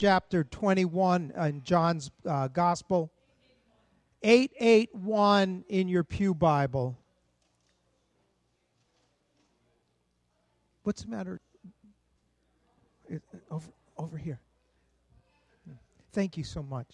chapter 21 in John's Gospel. 881 in your pew Bible. What's the matter? Over here. Thank you so much.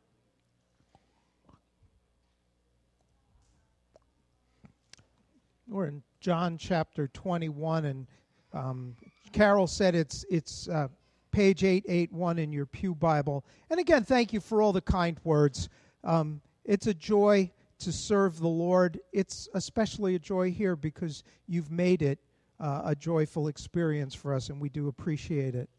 We're in John chapter 21, and Carol said it's page 881 in your pew Bible. And again, thank you for all the kind words. It's a joy to serve the Lord. It's especially a joy here because you've made it a joyful experience for us, and we do appreciate it.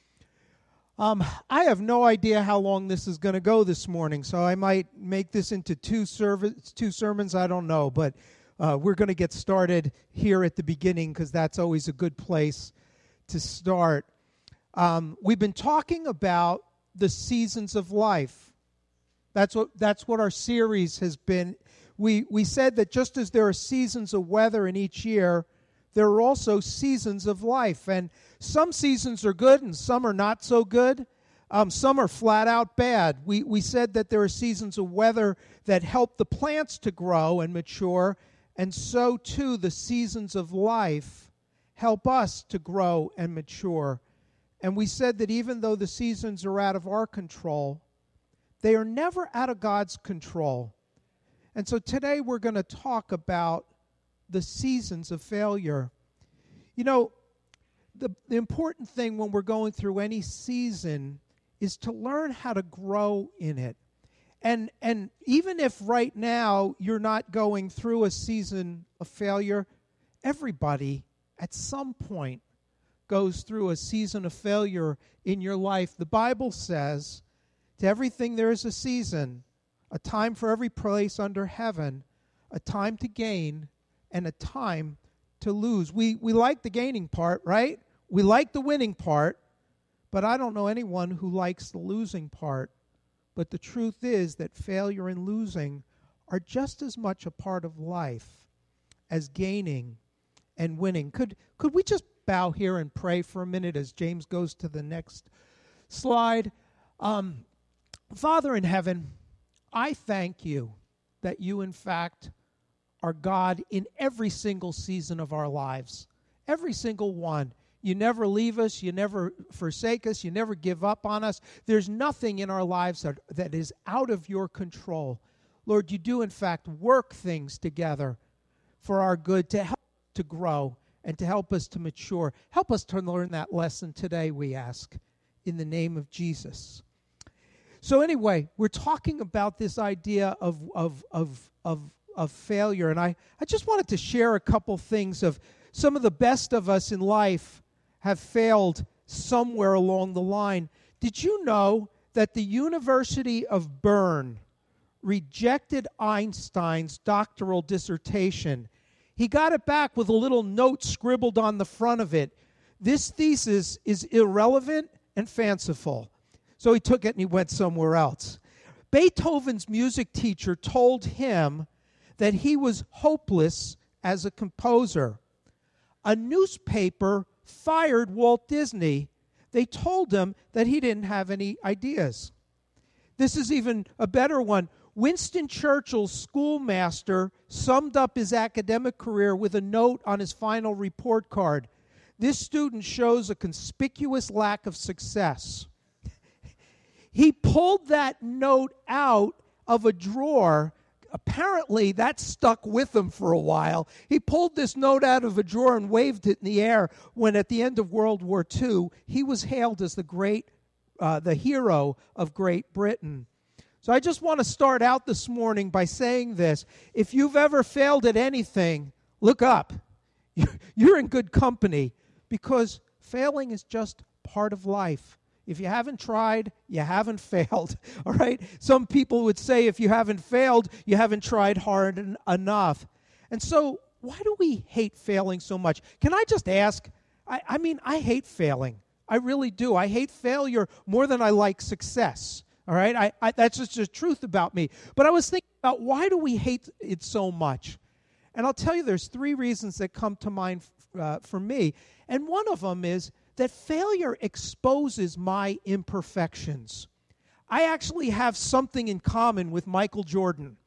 I have no idea how long this is going to go this morning, so I might make this into two sermons. I don't know, but we're going to get started here at the beginning because that's always a good place to start. We've been talking about the seasons of life. That's what our series has been. We said that just as there are seasons of weather in each year, there are also seasons of life. And some seasons are good and some are not so good. Some are flat out bad. We said that there are seasons of weather that help the plants to grow and mature, and so too the seasons of life help us to grow and mature. And we said that even though the seasons are out of our control, they are never out of God's control. And so today we're going to talk about the seasons of failure. You know, the important thing when we're going through any season is to learn how to grow in it. And even if right now you're not going through a season of failure, everybody at some point goes through a season of failure in your life. The Bible says, to everything there is a season, a time for every place under heaven, a time to gain and a time to lose. We like the gaining part, right? We like the winning part, but I don't know anyone who likes the losing part. But the truth is that failure and losing are just as much a part of life as gaining and winning. Could we just bow here and pray for a minute as James goes to the next slide? Father in heaven, I thank you that you, in fact, are God in every single season of our lives, every single one. You never leave us. You never forsake us. You never give up on us. There's nothing in our lives that is out of your control. Lord, you do, in fact, work things together for our good to help us to grow and to help us to mature. Help us to learn that lesson today, we ask, in the name of Jesus. So anyway, we're talking about this idea of failure, and I just wanted to share a couple things of some of the best of us in life have failed somewhere along the line. Did you know that the University of Bern rejected Einstein's doctoral dissertation? He got it back with a little note scribbled on the front of it. This thesis is irrelevant and fanciful. So he took it and he went somewhere else. Beethoven's music teacher told him that he was hopeless as a composer. A newspaper fired Walt Disney. They told him that he didn't have any ideas. This is even a better one. Winston Churchill's schoolmaster summed up his academic career with a note on his final report card. This student shows a conspicuous lack of success. He pulled that note out of a drawer. Apparently, that stuck with him for a while. He pulled this note out of a drawer and waved it in the air when, at the end of World War II, he was hailed as the hero of Great Britain. So I just want to start out this morning by saying this. If you've ever failed at anything, look up. You're in good company because failing is just part of life. If you haven't tried, you haven't failed, all right? Some people would say if you haven't failed, you haven't tried hard enough. And so why do we hate failing so much? Can I just ask, I hate failing. I really do. I hate failure more than I like success, all right? That's just the truth about me. But I was thinking about why do we hate it so much? And I'll tell you there's three reasons that come to mind for me. And one of them is that failure exposes my imperfections. I actually have something in common with Michael Jordan.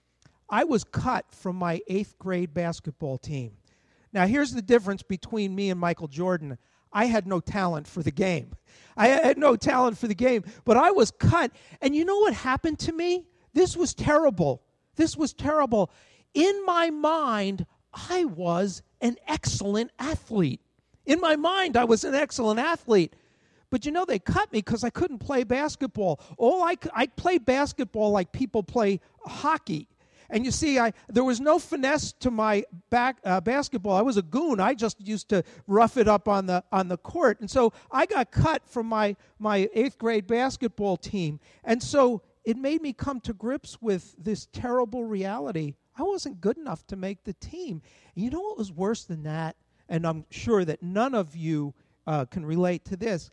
I was cut from my 8th grade basketball team. Now, here's the difference between me and Michael Jordan. I had no talent for the game. I had no talent for the game, but I was cut. And you know what happened to me? This was terrible. This was terrible. In my mind, I was an excellent athlete. In my mind, I was an excellent athlete. But you know, they cut me because I couldn't play basketball. I played basketball like people play hockey. And you see, there was no finesse to my basketball. I was a goon. I just used to rough it up on the court. And so I got cut from my 8th grade basketball team. And so it made me come to grips with this terrible reality. I wasn't good enough to make the team. And you know what was worse than that? And I'm sure that none of you can relate to this.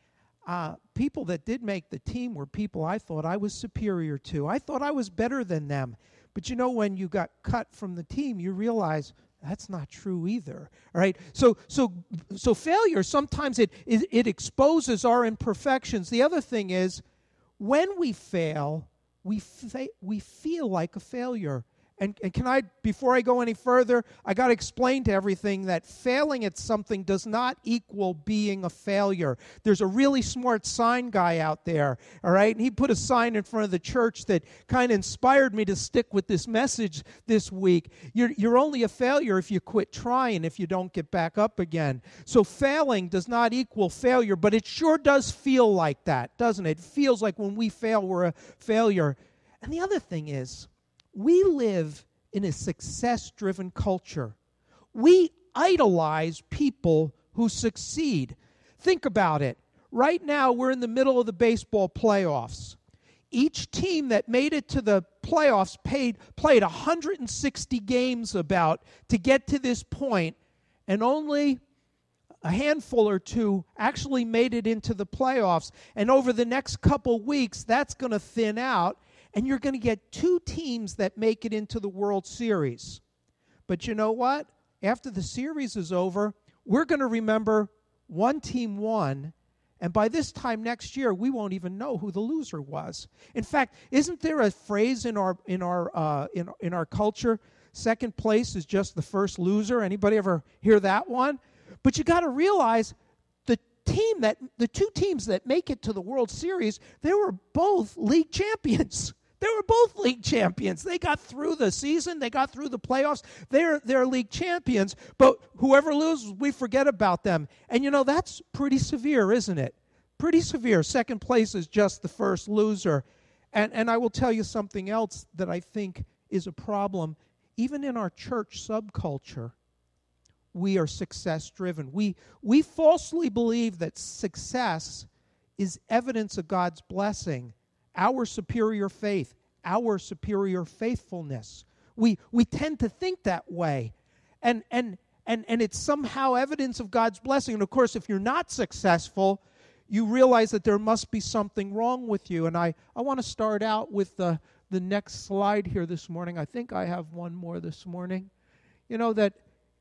People that did make the team were people I thought I was superior to. I thought I was better than them. But you know, when you got cut from the team, you realize that's not true either. All right? So failure, sometimes it exposes our imperfections. The other thing is, when we fail, we feel like a failure. And can I, before I go any further, I got to explain to everything that failing at something does not equal being a failure. There's a really smart sign guy out there, all right? And he put a sign in front of the church that kind of inspired me to stick with this message this week. You're only a failure if you quit trying, if you don't get back up again. So failing does not equal failure, but it sure does feel like that, doesn't it? It feels like when we fail, we're a failure. And the other thing is, we live in a success-driven culture. We idolize people who succeed. Think about it. Right now, we're in the middle of the baseball playoffs. Each team that made it to the playoffs played 160 games to get to this point, and only a handful or two actually made it into the playoffs. And over the next couple weeks, that's going to thin out. And you're going to get 2 teams that make it into the World Series. But you know what? After the series is over, we're going to remember one team won, and by this time next year, we won't even know who the loser was. In fact, isn't there a phrase in our culture? Second place is just the first loser. Anybody ever hear that one? But you got to realize the 2 teams that make it to the World Series, they were both league champions. They were both league champions. They got through the season. They got through the playoffs. They're league champions. But whoever loses, we forget about them. And you know, that's pretty severe, isn't it? Pretty severe. Second place is just the first loser. And I will tell you something else that I think is a problem. Even in our church subculture, we are success-driven. We falsely believe that success is evidence of God's blessing, our superior faith, our superior faithfulness. We tend to think that way. And it's somehow evidence of God's blessing. And of course, if you're not successful, you realize that there must be something wrong with you. And I want to start out with the next slide here this morning. I think I have one more this morning. You know that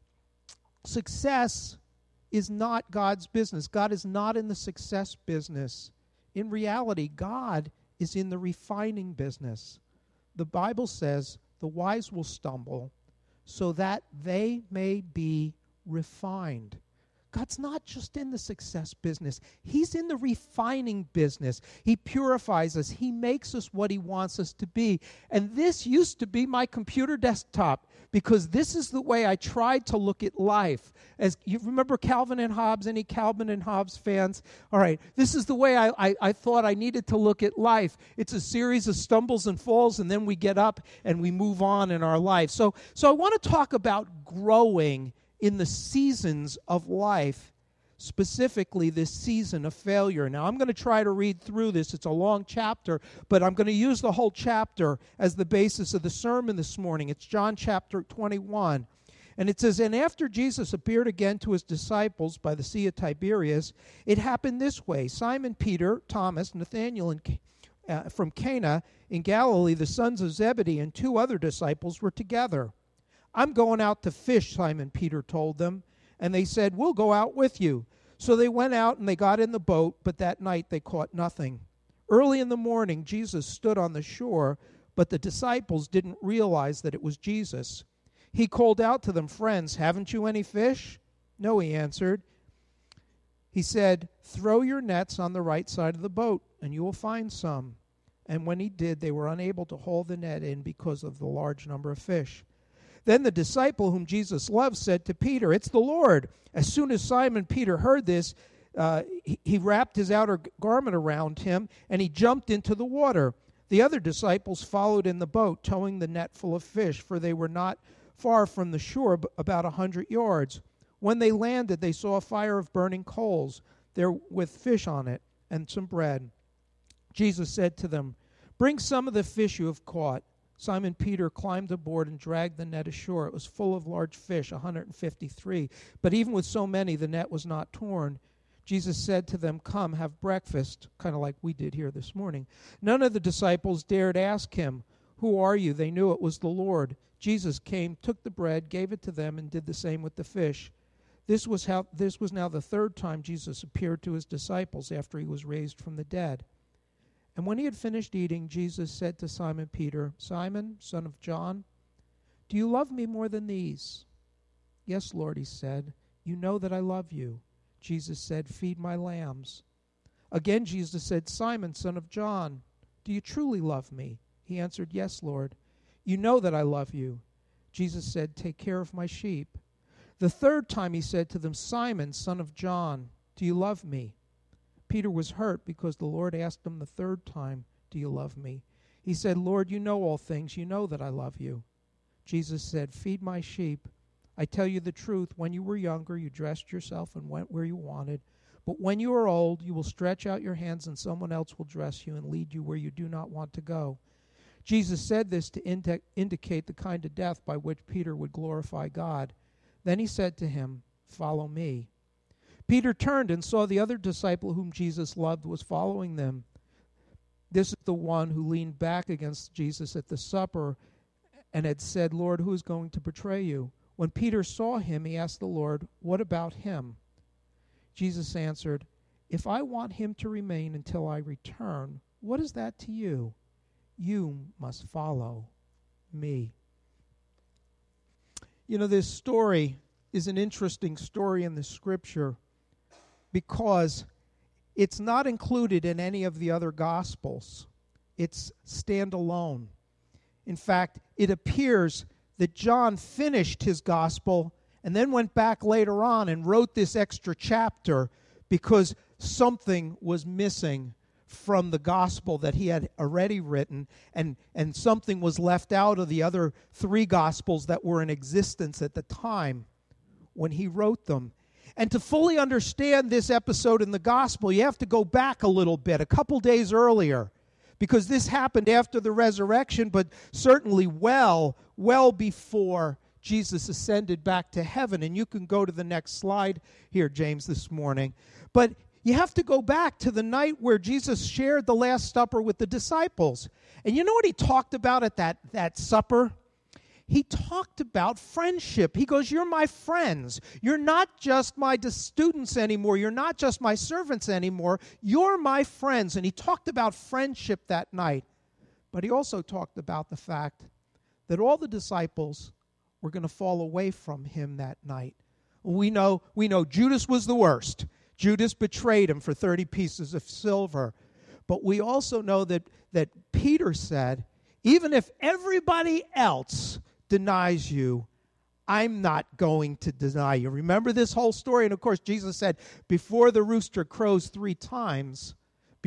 success is not God's business. God is not in the success business. In reality, God is in the refining business. The Bible says the wise will stumble so that they may be refined. God's not just in the success business. He's in the refining business. He purifies us. He makes us what He wants us to be. And this used to be my computer desktop because this is the way I tried to look at life. As you remember Calvin and Hobbes? Any Calvin and Hobbes fans? All right, this is the way I thought I needed to look at life. It's a series of stumbles and falls, and then we get up and we move on in our life. So I want to talk about growing in the seasons of life, specifically this season of failure. Now, I'm going to try to read through this. It's a long chapter, but I'm going to use the whole chapter as the basis of the sermon this morning. It's John chapter 21. And it says, "And after Jesus appeared again to His disciples by the Sea of Tiberias, it happened this way. Simon Peter, Thomas, Nathanael from Cana in Galilee, the sons of Zebedee, and 2 other disciples were together. 'I'm going out to fish,' Simon Peter told them. And they said, 'We'll go out with you.' So they went out and they got in the boat, but that night they caught nothing. Early in the morning, Jesus stood on the shore, but the disciples didn't realize that it was Jesus. He called out to them, "Friends, haven't you any fish?" "No," he answered. He said, "Throw your nets on the right side of the boat, and you will find some." And when he did, they were unable to haul the net in because of the large number of fish. Then the disciple whom Jesus loved said to Peter, "It's the Lord." As soon as Simon Peter heard this, he wrapped his outer garment around him, and he jumped into the water. The other disciples followed in the boat, towing the net full of fish, for they were not far from the shore, about 100 yards. When they landed, they saw a fire of burning coals there with fish on it and some bread. Jesus said to them, "Bring some of the fish you have caught." Simon Peter climbed aboard and dragged the net ashore. It was full of large fish, 153. But even with so many, the net was not torn. Jesus said to them, "Come, have breakfast," kind of like we did here this morning. None of the disciples dared ask him, "Who are you?" They knew it was the Lord. Jesus came, took the bread, gave it to them, and did the same with the fish. This was now the third time Jesus appeared to his disciples after he was raised from the dead. And when he had finished eating, Jesus said to Simon Peter, "Simon, son of John, do you love me more than these?" "Yes, Lord," he said. "You know that I love you." Jesus said, "Feed my lambs." Again Jesus said, "Simon, son of John, do you truly love me?" He answered, "Yes, Lord. You know that I love you." Jesus said, "Take care of my sheep." The third time he said to them, "Simon, son of John, do you love me?" Peter was hurt because the Lord asked him the third time, "Do you love me?" He said, "Lord, you know all things. You know that I love you." Jesus said, "Feed my sheep. I tell you the truth, when you were younger, you dressed yourself and went where you wanted. But when you are old, you will stretch out your hands and someone else will dress you and lead you where you do not want to go." Jesus said this to indicate the kind of death by which Peter would glorify God. Then he said to him, "Follow me." Peter turned and saw the other disciple whom Jesus loved was following them. This is the one who leaned back against Jesus at the supper and had said, "Lord, who is going to betray you?" When Peter saw him, he asked the Lord, "What about him?" Jesus answered, "If I want him to remain until I return, what is that to you? You must follow me." You know, this story is an interesting story in the Scripture because it's not included in any of the other Gospels. It's standalone. In fact, it appears that John finished his Gospel and then went back later on and wrote this extra chapter because something was missing from the Gospel that he had already written, and something was left out of the other three Gospels that were in existence at the time when he wrote them. And to fully understand this episode in the Gospel, you have to go back a little bit, a couple days earlier, because this happened after the resurrection, but certainly well before Jesus ascended back to heaven. And you can go to the next slide here, James, this morning. But you have to go back to the night where Jesus shared the Last Supper with the disciples. And you know what he talked about at that supper? He talked about friendship. He goes, "You're my friends. You're not just my students anymore. You're not just my servants anymore. You're my friends." And he talked about friendship that night. But he also talked about the fact that all the disciples were going to fall away from him that night. We know Judas was the worst. Judas betrayed him for 30 pieces of silver. But we also know that Peter said, "Even if everybody else denies you, I'm not going to deny you." Remember this whole story? And of course, Jesus said, before the rooster crows three times,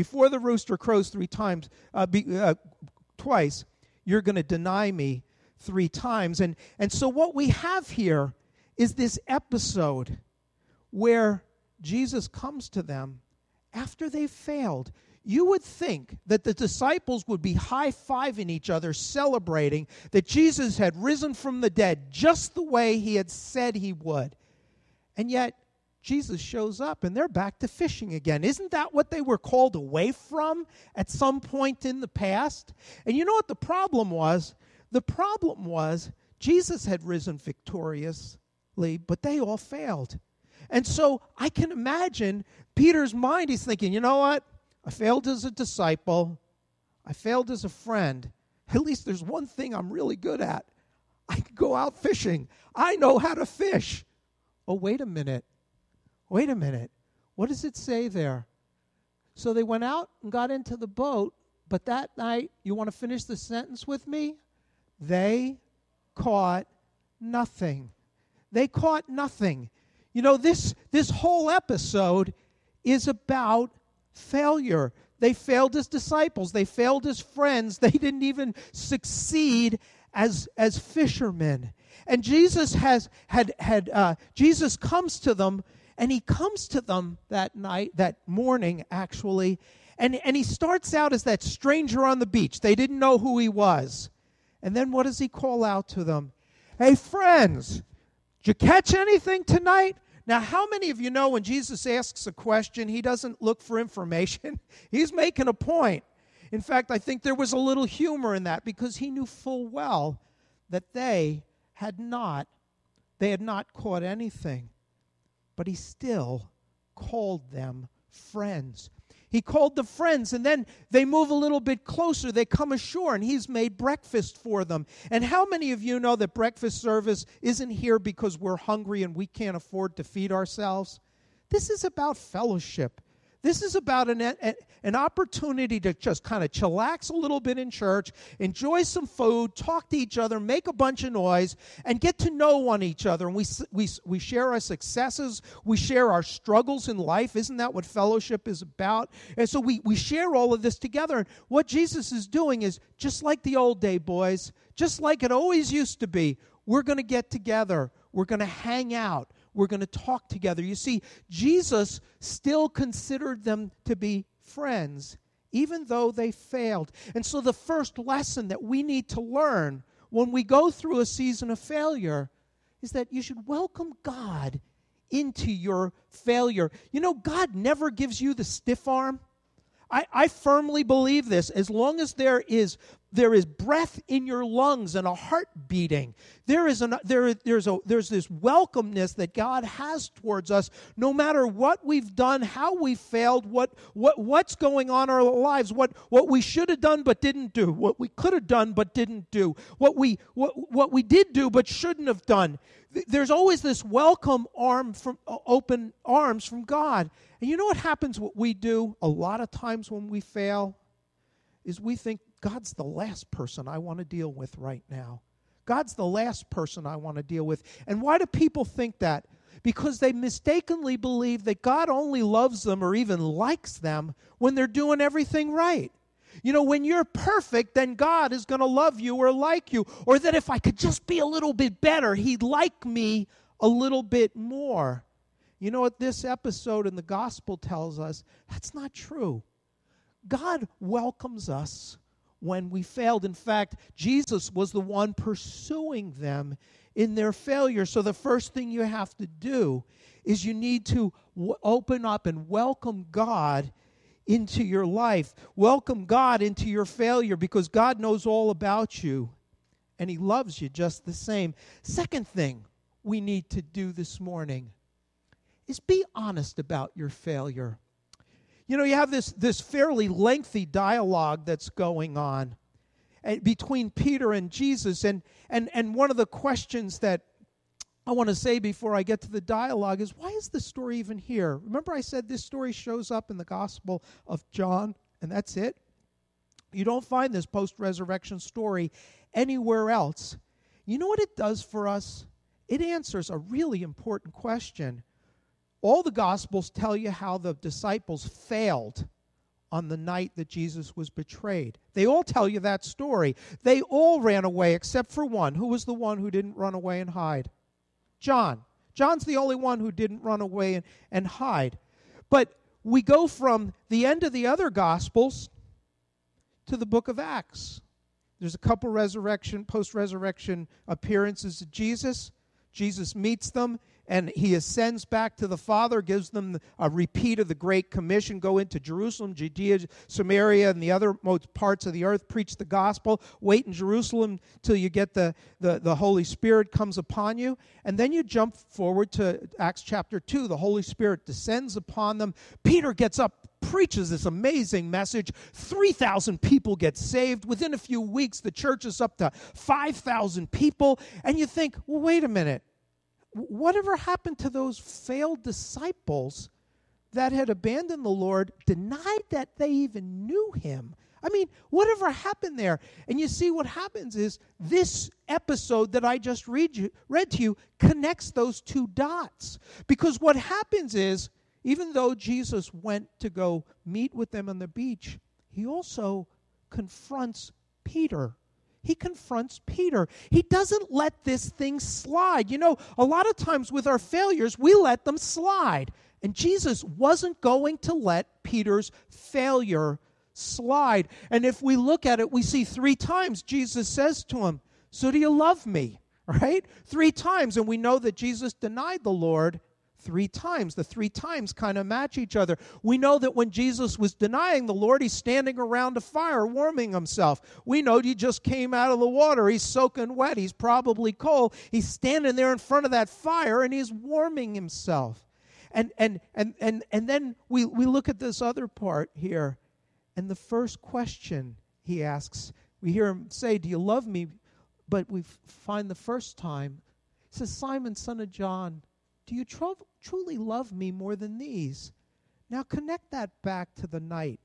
twice, you're going to deny me three times. And so what we have here is this episode where Jesus comes to them after they've failed. You would think that the disciples would be high-fiving each other, celebrating that Jesus had risen from the dead just the way he had said he would. And yet, Jesus shows up and they're back to fishing again. Isn't that what they were called away from at some point in the past? And you know what the problem was? The problem was Jesus had risen victoriously, but they all failed. And so I can imagine Peter's mind, he's thinking, you know what? I failed as a disciple. I failed as a friend. At least there's one thing I'm really good at. I can go out fishing. I know how to fish. Oh, wait a minute. Wait a minute. What does it say there? So they went out and got into the boat, but that night, you want to finish the sentence with me? They caught nothing. They caught nothing. You know, this whole episode is about failure. They failed as disciples. They failed as friends. They didn't even succeed as fishermen. And Jesus Jesus comes to them, and he comes to them that night, that morning actually, and he starts out as that stranger on the beach. They didn't know who he was. And then what does he call out to them? Hey, friends, did you catch anything tonight? Now, how many of you know when Jesus asks a question, he doesn't look for information? He's making a point. In fact, I think there was a little humor in that because he knew full well that they had not caught anything. But he still called them friends. He called them friends, and then they move a little bit closer. They come ashore, and he's made breakfast for them. And how many of you know that breakfast service isn't here because we're hungry and we can't afford to feed ourselves? This is about fellowship. This is about an opportunity to just kind of chillax a little bit in church, enjoy some food, talk to each other, make a bunch of noise, and get to know one each other. And we share our successes. We share our struggles in life. Isn't that what fellowship is about? And so we share all of this together. And what Jesus is doing is just like the old day, boys, just like it always used to be, we're going to get together. We're going to hang out. We're going to talk together. You see, Jesus still considered them to be friends, even though they failed. And so the first lesson that we need to learn when we go through a season of failure is that you should welcome God into your failure. You know, God never gives you the stiff arm. I firmly believe this. As long as there is breath in your lungs and a heart beating, there's this welcomeness that God has towards us, no matter what we've done, how we failed, what's going on in our lives, what we should have done but didn't do, what we could have done but didn't do, what we did do but shouldn't have done. There's always this welcome open arms from God. And you know what happens, what we do a lot of times when we fail, is we think God's the last person I want to deal with right now. God's the last person I want to deal with. And why do people think that? Because they mistakenly believe that God only loves them or even likes them when they're doing everything right. You know, when you're perfect, then God is going to love you or like you. Or that if I could just be a little bit better, He'd like me a little bit more. You know what this episode in the gospel tells us? That's not true. God welcomes us when we failed. In fact, Jesus was the one pursuing them in their failure. So the first thing you have to do is you need to open up and welcome God into your life. Welcome God into your failure, because God knows all about you and He loves you just the same. Second thing we need to do this morning is be honest about your failure. You know, you have this fairly lengthy dialogue that's going on between Peter and Jesus, and one of the questions that I want to say before I get to the dialogue is, why is this story even here? Remember I said this story shows up in the Gospel of John, and that's it? You don't find this post-resurrection story anywhere else. You know what it does for us? It answers a really important question. All the Gospels tell you how the disciples failed on the night that Jesus was betrayed. They all tell you that story. They all ran away except for one. Who was the one who didn't run away and hide? John. John's the only one who didn't run away and hide. But we go from the end of the other Gospels to the book of Acts. There's a couple post-resurrection appearances of Jesus. Jesus meets them, and he ascends back to the Father, gives them a repeat of the Great Commission: go into Jerusalem, Judea, Samaria, and the othermost parts of the earth, preach the gospel. Wait in Jerusalem till you get the Holy Spirit comes upon you. And then you jump forward to Acts chapter 2. The Holy Spirit descends upon them. Peter gets up, preaches this amazing message. 3,000 people get saved. Within a few weeks, the church is up to 5,000 people. And you think, well, wait a minute. Whatever happened to those failed disciples that had abandoned the Lord, denied that they even knew him? I mean, whatever happened there? And you see, what happens is this episode that I just read to you connects those two dots. Because what happens is, even though Jesus went to go meet with them on the beach, he also confronts Peter. He confronts Peter. He doesn't let this thing slide. You know, a lot of times with our failures, we let them slide. And Jesus wasn't going to let Peter's failure slide. And if we look at it, we see 3 times Jesus says to him, "So do you love me?" Right? 3 times. And we know that Jesus denied the Lord 3 times. The 3 times kind of match each other. We know that when Jesus was denying the Lord, he's standing around a fire warming himself. We know he just came out of the water. He's soaking wet. He's probably cold. He's standing there in front of that fire and he's warming himself. And then we look at this other part here. And the first question he asks, we hear him say, "Do you love me?" But we find the first time, he says, "Simon, son of John, do you truly love me more than these?" Now connect that back to the night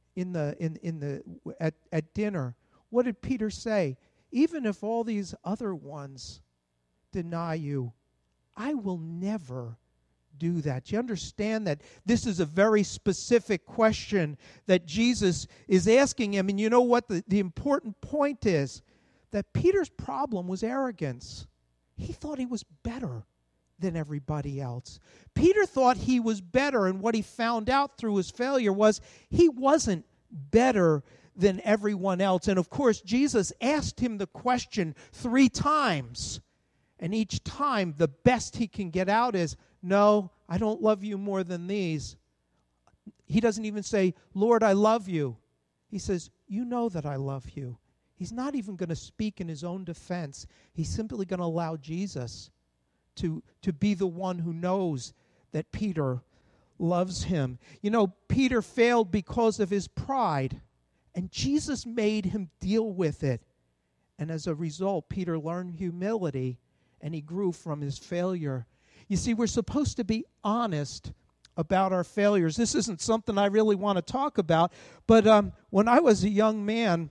at dinner. What did Peter say? "Even if all these other ones deny you, I will never do that." You understand that this is a very specific question that Jesus is asking him. And you know what the important point is? That Peter's problem was arrogance. He thought he was better than everybody else. Peter thought he was better, and what he found out through his failure was he wasn't better than everyone else. And of course, Jesus asked him the question 3 times. And each time, the best he can get out is, "No, I don't love you more than these." He doesn't even say, "Lord, I love you." He says, "You know that I love you." He's not even going to speak in his own defense. He's simply going to allow Jesus to be the one who knows that Peter loves him. You know, Peter failed because of his pride, and Jesus made him deal with it. And as a result, Peter learned humility, and he grew from his failure. You see, we're supposed to be honest about our failures. This isn't something I really want to talk about, but when I was a young man,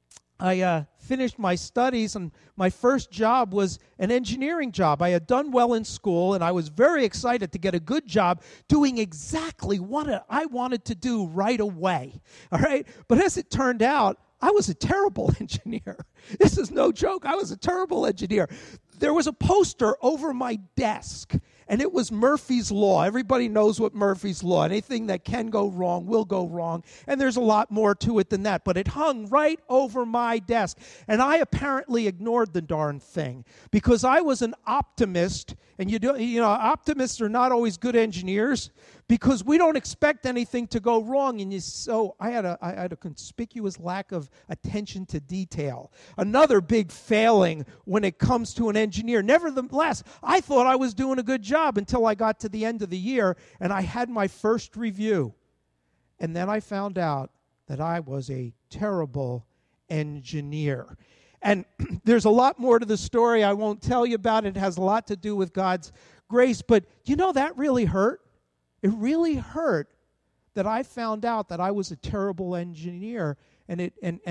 I finished my studies, and my first job was an engineering job. I had done well in school, and I was very excited to get a good job doing exactly what I wanted to do right away. All right? But as it turned out, I was a terrible engineer. This is no joke. I was a terrible engineer. There was a poster over my desk, and it was Murphy's Law. Everybody knows what Murphy's Law. Anything that can go wrong will go wrong, and there's a lot more to it than that. But it hung right over my desk, and I apparently ignored the darn thing because I was an optimist, and you know, optimists are not always good engineers because we don't expect anything to go wrong. And so I had a conspicuous lack of attention to detail. Another big failing when it comes to an engineer. Nevertheless, I thought I was doing a good job until I got to the end of the year and I had my first review. And then I found out that I was a terrible engineer. And there's a lot more to the story. I won't tell you about it. It has a lot to do with God's grace. But you know, that really hurt. It really hurt that I found out that I was a terrible engineer. But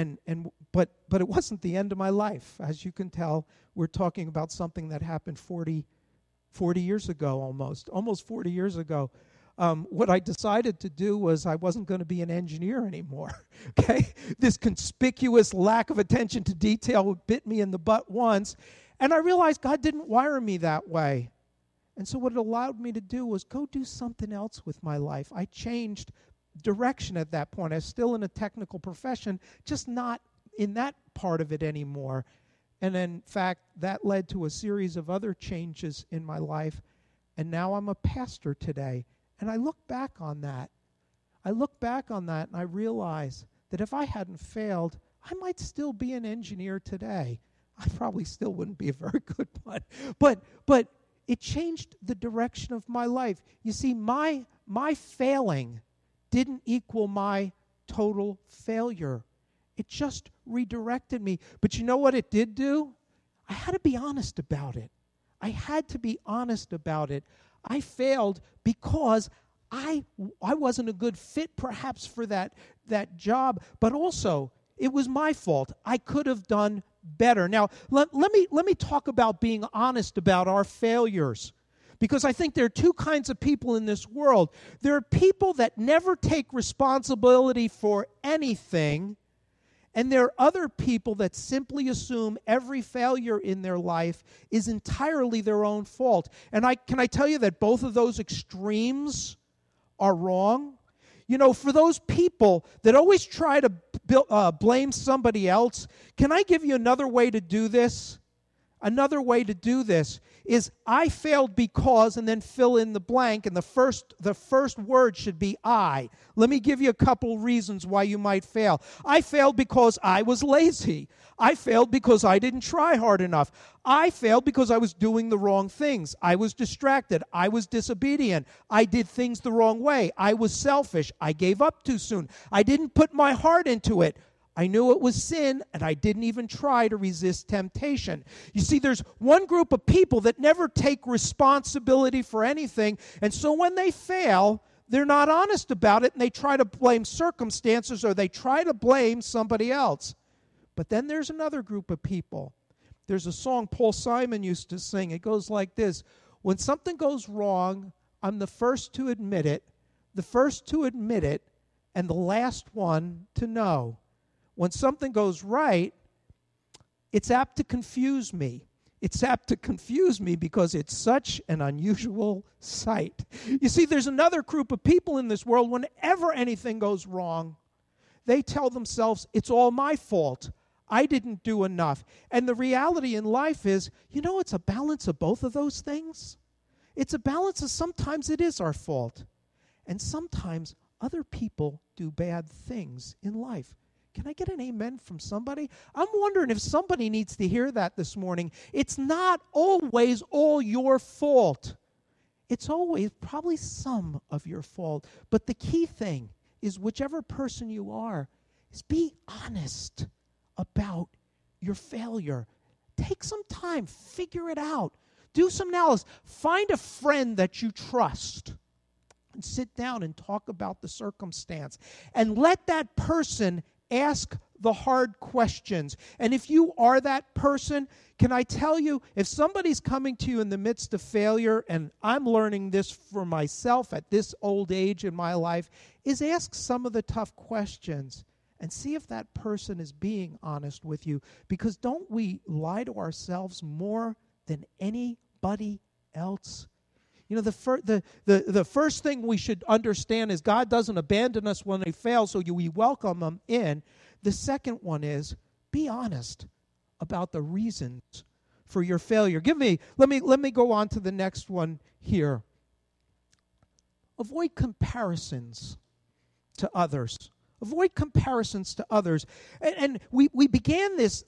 it wasn't the end of my life. As you can tell, we're talking about something that happened 40 years ago almost 40 years ago. What I decided to do was I wasn't going to be an engineer anymore. Okay? This conspicuous lack of attention to detail bit me in the butt once, and I realized God didn't wire me that way. And so what it allowed me to do was go do something else with my life. I changed direction at that point. I was still in a technical profession, just not in that part of it anymore. And in fact, that led to a series of other changes in my life. And now I'm a pastor today. And I look back on that. And I realize that if I hadn't failed, I might still be an engineer today. I probably still wouldn't be a very good one. But it changed the direction of my life. You see, my failing didn't equal my total failure. It just redirected me. But you know what it did do? I had to be honest about it. I failed because I wasn't a good fit perhaps for that job, but also it was my fault. I could have done better. Now, let me talk about being honest about our failures, because I think there are two kinds of people in this world. There are people that never take responsibility for anything, and there are other people that simply assume every failure in their life is entirely their own fault. And can I tell you that both of those extremes are wrong? You know, for those people that always try to blame somebody else, can I give you another way to do this? Another way to do this is I failed because, and then fill in the blank, and the first word should be I. Let me give you a couple reasons why you might fail. I failed because I was lazy. I failed because I didn't try hard enough. I failed because I was doing the wrong things. I was distracted. I was disobedient. I did things the wrong way. I was selfish. I gave up too soon. I didn't put my heart into it. I knew it was sin, and I didn't even try to resist temptation. You see, there's one group of people that never take responsibility for anything, and so when they fail, they're not honest about it, and they try to blame circumstances, or they try to blame somebody else. But then there's another group of people. There's a song Paul Simon used to sing. It goes like this: when something goes wrong, I'm the first to admit it, and the last one to know. When something goes right, it's apt to confuse me. It's apt to confuse me because it's such an unusual sight. You see, there's another group of people in this world, whenever anything goes wrong, they tell themselves, it's all my fault. I didn't do enough. And the reality in life is, it's a balance of both of those things. It's a balance of sometimes it is our fault, and sometimes other people do bad things in life. Can I get an amen from somebody? I'm wondering if somebody needs to hear that this morning. It's not always all your fault. It's always probably some of your fault. But the key thing is, whichever person you are, is be honest about your failure. Take some time, figure it out. Do some analysis. Find a friend that you trust and sit down and talk about the circumstance. And let that person ask the hard questions. And if you are that person, can I tell you, if somebody's coming to you in the midst of failure, and I'm learning this for myself at this old age in my life, is ask some of the tough questions and see if that person is being honest with you. Because don't we lie to ourselves more than anybody else? The first thing we should understand is God doesn't abandon us when we fail, so we welcome them in. The second one is, be honest about the reasons for your failure. Let me go on to the next one here. Avoid comparisons to others. Avoid comparisons to others. And we began this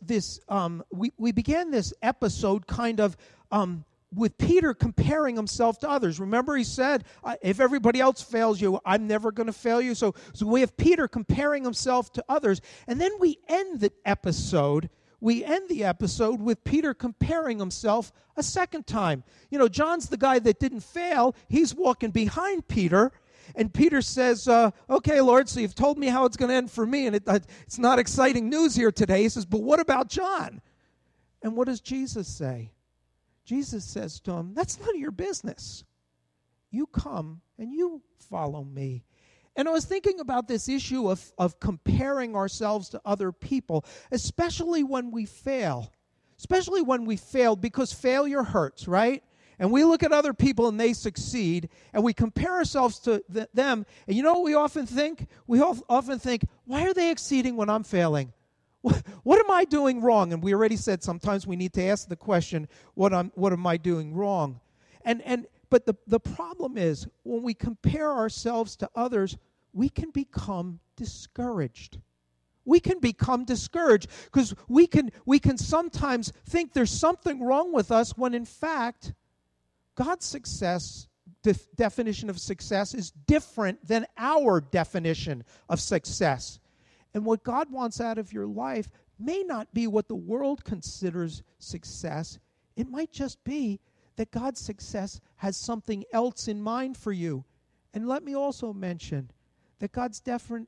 episode kind of with Peter comparing himself to others. Remember, he said, if everybody else fails you, I'm never going to fail you. So we have Peter comparing himself to others. And then we end the episode with Peter comparing himself a second time. John's the guy that didn't fail. He's walking behind Peter. And Peter says, okay, Lord, so you've told me how it's going to end for me, and it's not exciting news here today. He says, but what about John? And what does Jesus say? Jesus says to him, that's none of your business. You come and you follow me. And I was thinking about this issue of comparing ourselves to other people, especially when we fail. Especially when we fail, because failure hurts, right? And we look at other people and they succeed, and we compare ourselves to them. And you know what we often think? We often think, why are they exceeding when I'm failing? What am I doing wrong? And we already said sometimes we need to ask the question, what am I doing wrong? And But the problem is, when we compare ourselves to others, we can become discouraged. We can become discouraged because we can sometimes think there's something wrong with us when in fact God's success definition of success is different than our definition of success. And what God wants out of your life may not be what the world considers success. It might just be that God's success has something else in mind for you. And let me also mention that God's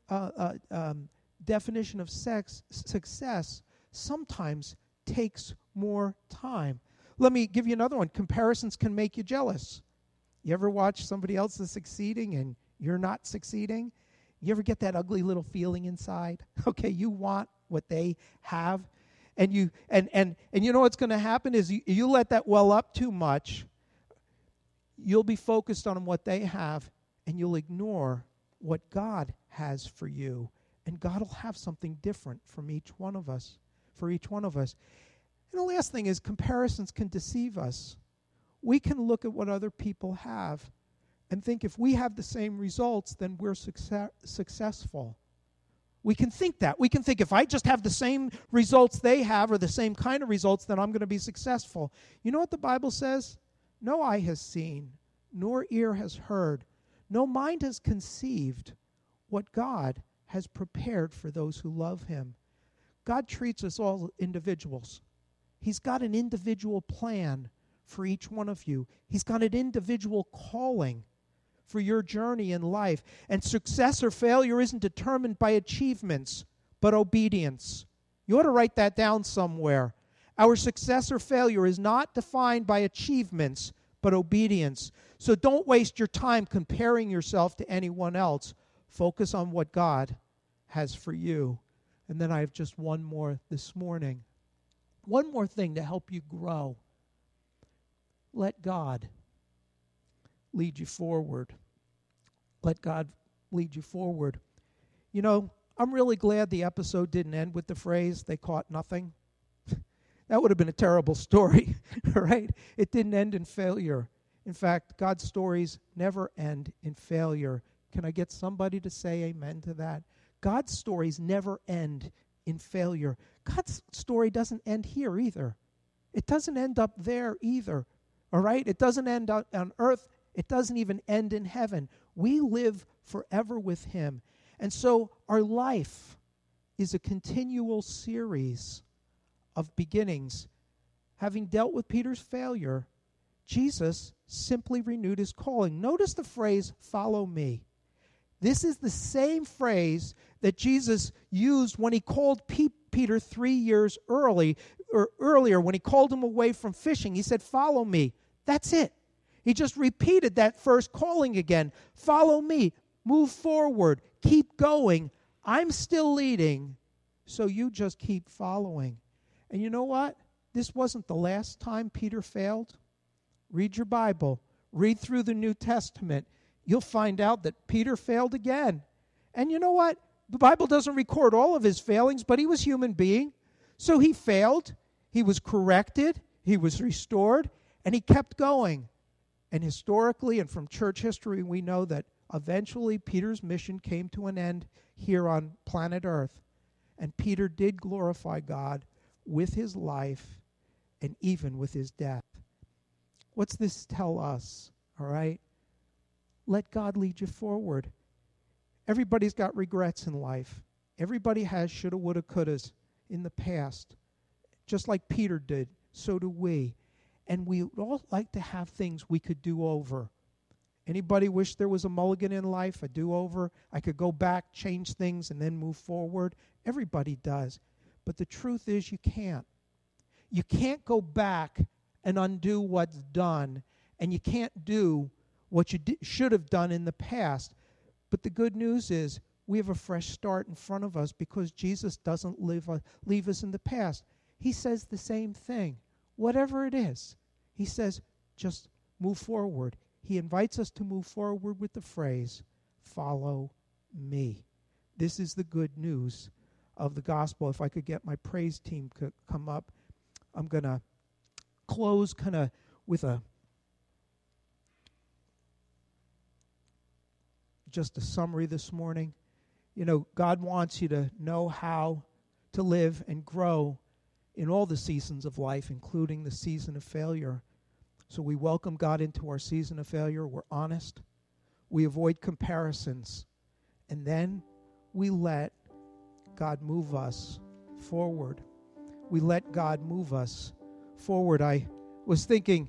definition of success sometimes takes more time. Let me give you another one. Comparisons can make you jealous. You ever watch somebody else is succeeding and you're not succeeding? You ever get that ugly little feeling inside? Okay, you want what they have, and you know what's going to happen is you let that well up too much. You'll be focused on what they have, and you'll ignore what God has for you. And God will have something different from each one of us, for each one of us. And the last thing is comparisons can deceive us. We can look at what other people have and think if we have the same results, then we're successful. We can think that. We can think if I just have the same results they have or the same kind of results, then I'm going to be successful. You know what the Bible says? No eye has seen, nor ear has heard, no mind has conceived what God has prepared for those who love him. God treats us all individuals. He's got an individual plan for each one of you. He's got an individual calling for your journey in life. And success or failure isn't determined by achievements, but obedience. You ought to write that down somewhere. Our success or failure is not defined by achievements, but obedience. So don't waste your time comparing yourself to anyone else. Focus on what God has for you. And then I have just one more this morning. One more thing to help you grow. Let God lead you forward. Let God lead you forward. You know, I'm really glad the episode didn't end with the phrase, they caught nothing. That would have been a terrible story, right? It didn't end in failure. In fact, God's stories never end in failure. Can I get somebody to say amen to that? God's stories never end in failure. God's story doesn't end here either. It doesn't end up there either. All right? It doesn't end on earth. It doesn't even end in heaven. We live forever with him. And so our life is a continual series of beginnings. Having dealt with Peter's failure, Jesus simply renewed his calling. Notice the phrase, follow me. This is the same phrase that Jesus used when he called Peter 3 years earlier, when he called him away from fishing. He said, follow me. That's it. He just repeated that first calling again. Follow me. Move forward. Keep going. I'm still leading, so you just keep following. And you know what? This wasn't the last time Peter failed. Read your Bible. Read through the New Testament. You'll find out that Peter failed again. And you know what? The Bible doesn't record all of his failings, but he was a human being. So he failed. He was corrected. He was restored. And he kept going. And historically and from church history, we know that eventually Peter's mission came to an end here on planet Earth. And Peter did glorify God with his life and even with his death. What's this tell us? All right? Let God lead you forward. Everybody's got regrets in life. Everybody has shoulda, woulda, couldas in the past. Just like Peter did, so do we. And we all like to have things we could do over. Anybody wish there was a mulligan in life, a do-over? I could go back, change things, and then move forward? Everybody does. But the truth is you can't. You can't go back and undo what's done, and you can't do what you should have done in the past. But the good news is we have a fresh start in front of us because Jesus doesn't leave us in the past. He says the same thing. Whatever it is, he says, just move forward. He invites us to move forward with the phrase, follow me. This is the good news of the gospel. If I could get my praise team to come up, I'm going to close kind of with a just a summary this morning. You know, God wants you to know how to live and grow in all the seasons of life, including the season of failure. So we welcome God into our season of failure. We're honest. We avoid comparisons. And then we let God move us forward. We let God move us forward. I was thinking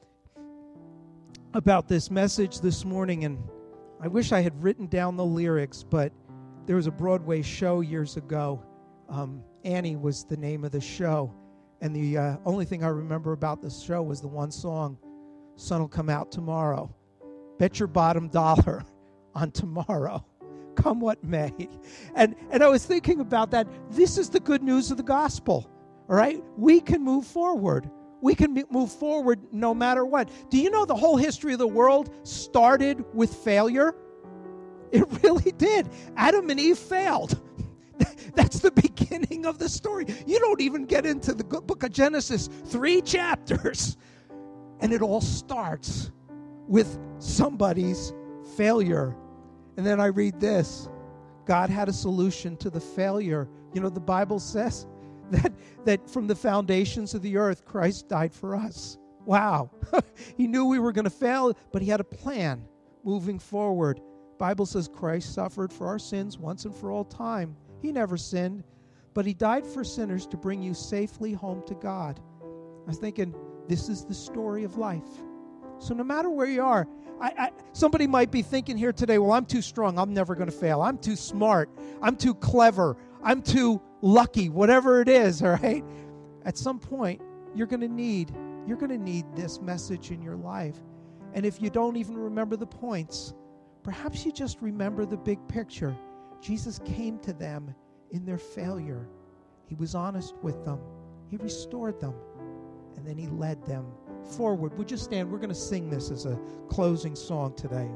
about this message this morning, and I wish I had written down the lyrics, but there was a Broadway show years ago. Annie was the name of the show, and the only thing I remember about this show was the one song, "Sun Will Come Out Tomorrow." Bet your bottom dollar on tomorrow, come what may. And I was thinking about that. This is the good news of the gospel, all right? We can move forward. We can move forward no matter what. Do you know the whole history of the world started with failure? It really did. Adam and Eve failed. That's the beginning of the story. You don't even get into the book of Genesis, 3 chapters. And it all starts with somebody's failure. And then I read this. God had a solution to the failure. You know, the Bible says that from the foundations of the earth, Christ died for us. Wow. He knew we were going to fail, but he had a plan moving forward. Bible says Christ suffered for our sins once and for all time. He never sinned, but he died for sinners to bring you safely home to God. I was thinking, this is the story of life. So no matter where you are, somebody might be thinking here today, well, I'm too strong. I'm never going to fail. I'm too smart. I'm too clever. I'm too lucky, whatever it is, all right? At some point, you're going to need this message in your life. And if you don't even remember the points, perhaps you just remember the big picture. Jesus came to them in their failure. He was honest with them. He restored them. And then he led them forward. Would you stand? We're going to sing this as a closing song today.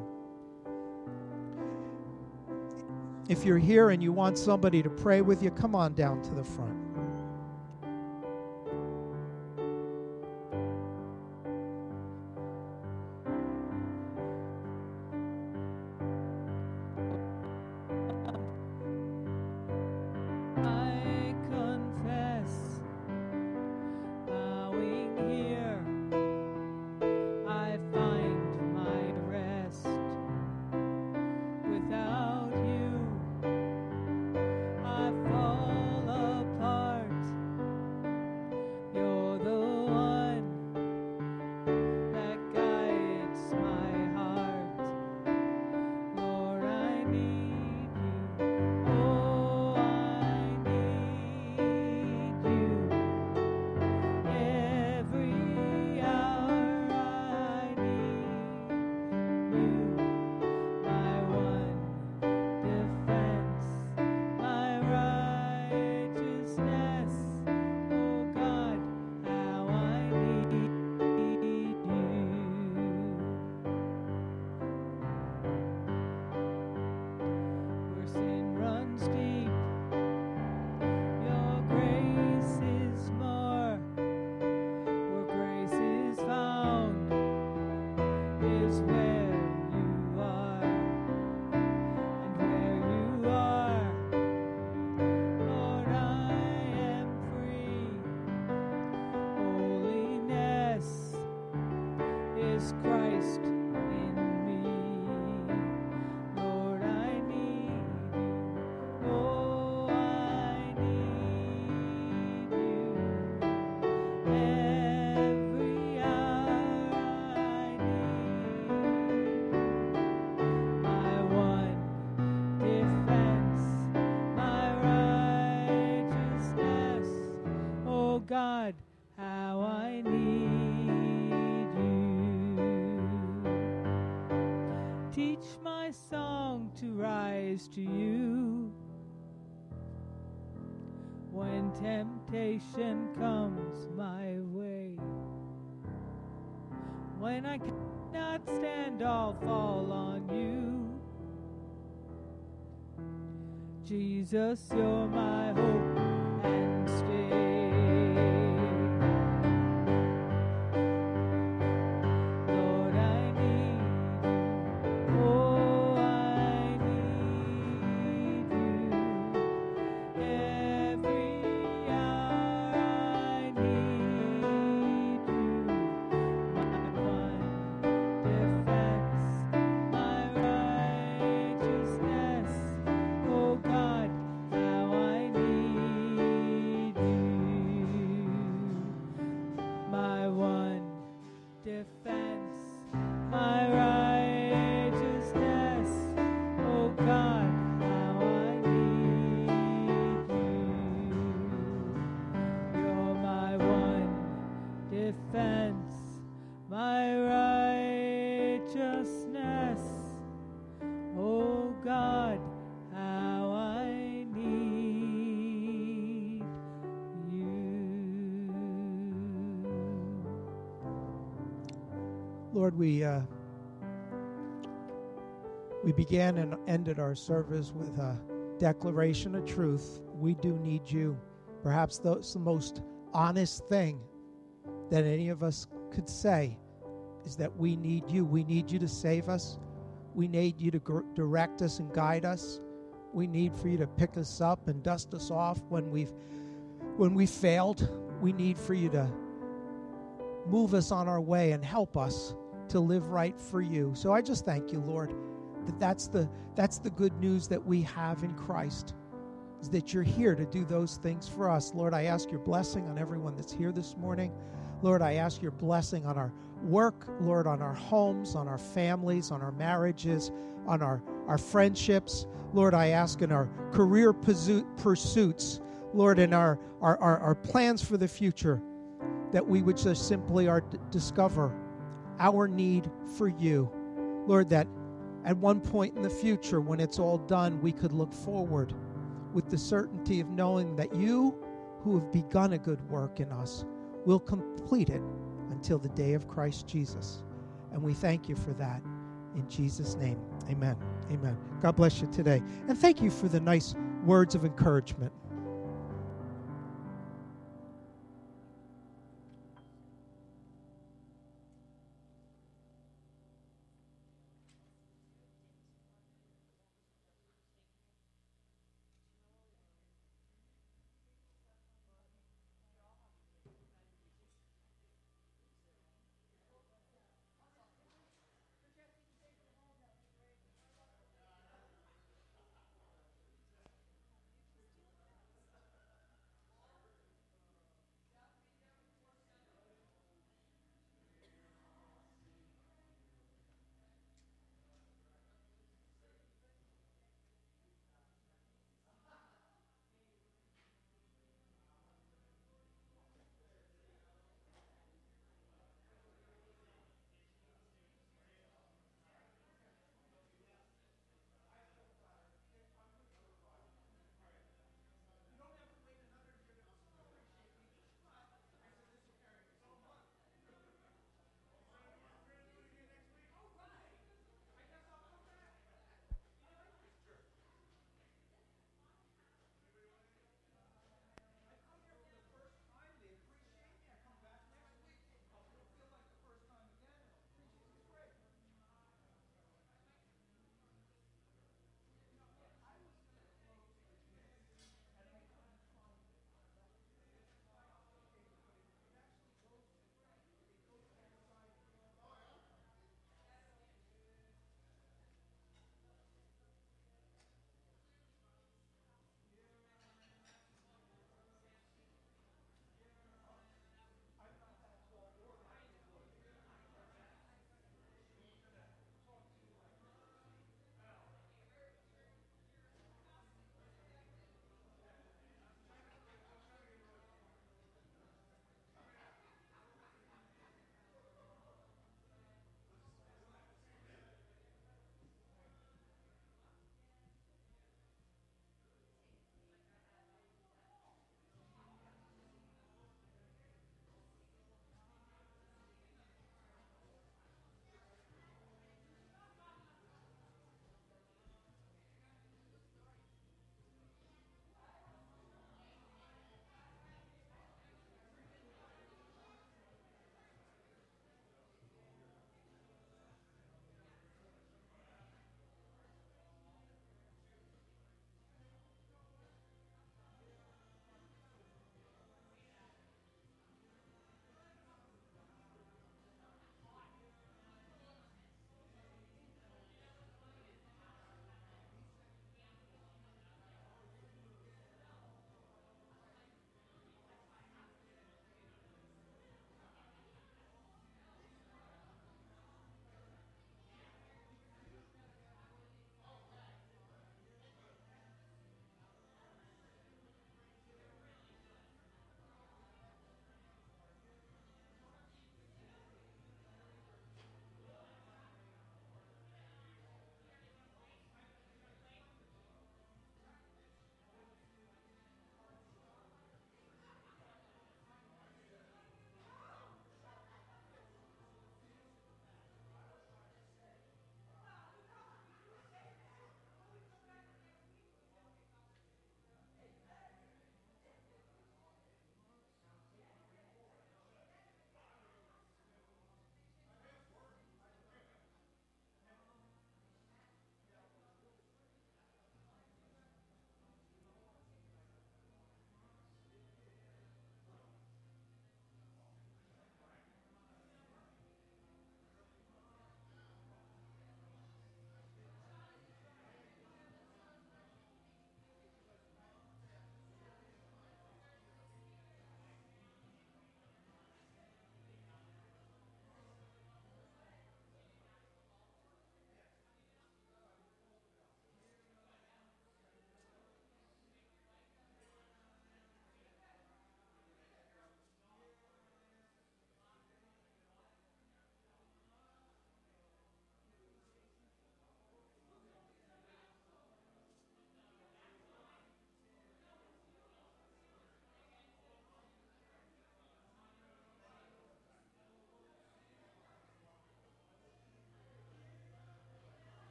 If you're here and you want somebody to pray with you, come on down to the front. God, how I need you. Teach my song to rise to you when temptation comes my way. When I cannot stand, I'll fall on you. Jesus, you're my hope and stay. Lord, I need you. Oh, I Lord, we began and ended our service with a declaration of truth. We do need you. Perhaps that's the most honest thing that any of us could say, is that we need you. We need you to save us. We need you to direct us and guide us. We need for you to pick us up and dust us off when we failed. We need for you to move us on our way and help us to live right for you. So I just thank you, Lord, that's the good news that we have in Christ, is that you're here to do those things for us. Lord, I ask your blessing on everyone that's here this morning. Lord, I ask your blessing on our work, Lord, on our homes, on our families, on our marriages, on our friendships. Lord, I ask in our career pursuits, Lord, in our plans for the future, that we would just simply discover our need for you. Lord, that at one point in the future, when it's all done, we could look forward with the certainty of knowing that you, who have begun a good work in us, will complete it until the day of Christ Jesus. And we thank you for that. In Jesus' name, amen. Amen. God bless you today. And thank you for the nice words of encouragement.